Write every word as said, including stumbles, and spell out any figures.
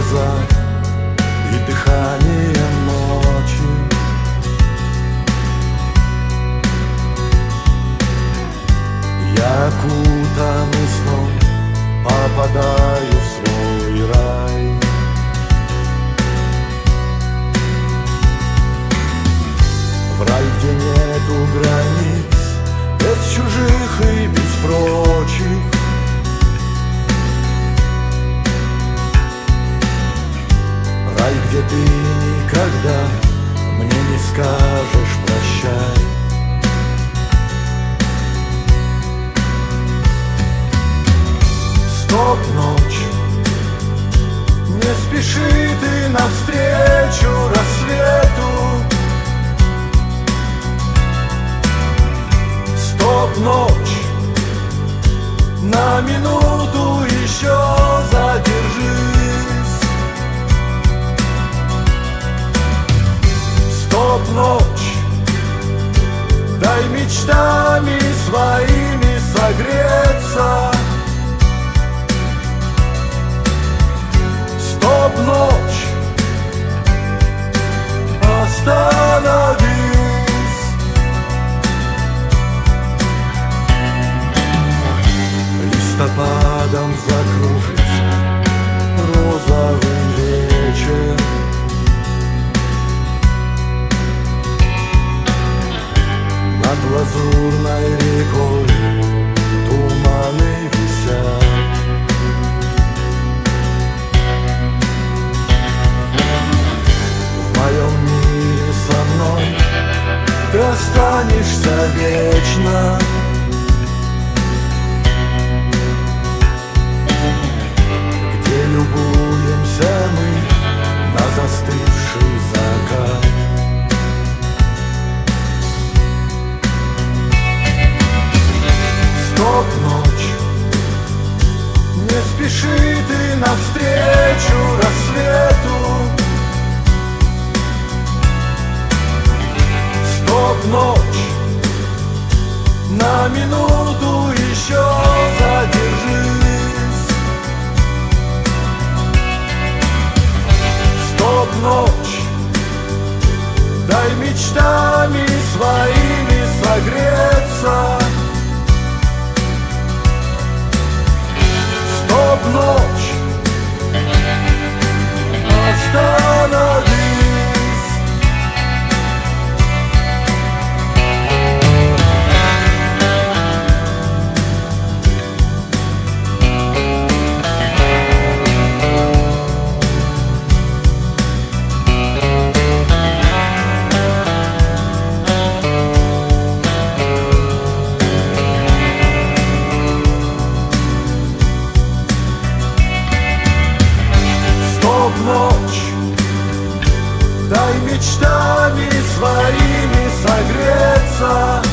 гроза и дыхание ночи. Я окутанный сном попадаю в свой рай. В рай, где нету границ, без чужих и без прочих. Рай, где ты никогда мне не скажешь прощай. Стоп, ночь, не спеши ты навстречу рассвету. Стоп, ночь, на минуту еще задержись. Стоп, ночь, дай мечтами своими согреться. Стоп, ночь, остановись. Листопадом закружится розовый вечер. Над лазурной рекой туманы висят. В моем мире со мной ты останешься вечно. Где любуемся мы на застывший закат. Стоп, ночь, не спеши ты навстречу рассвету. Стоп, ночь, на минуту еще задержись. Стоп, ночь, дай мечтами своими согреться. Стоп, ночь, остановись. Ночь, дай мечтами своими согреться.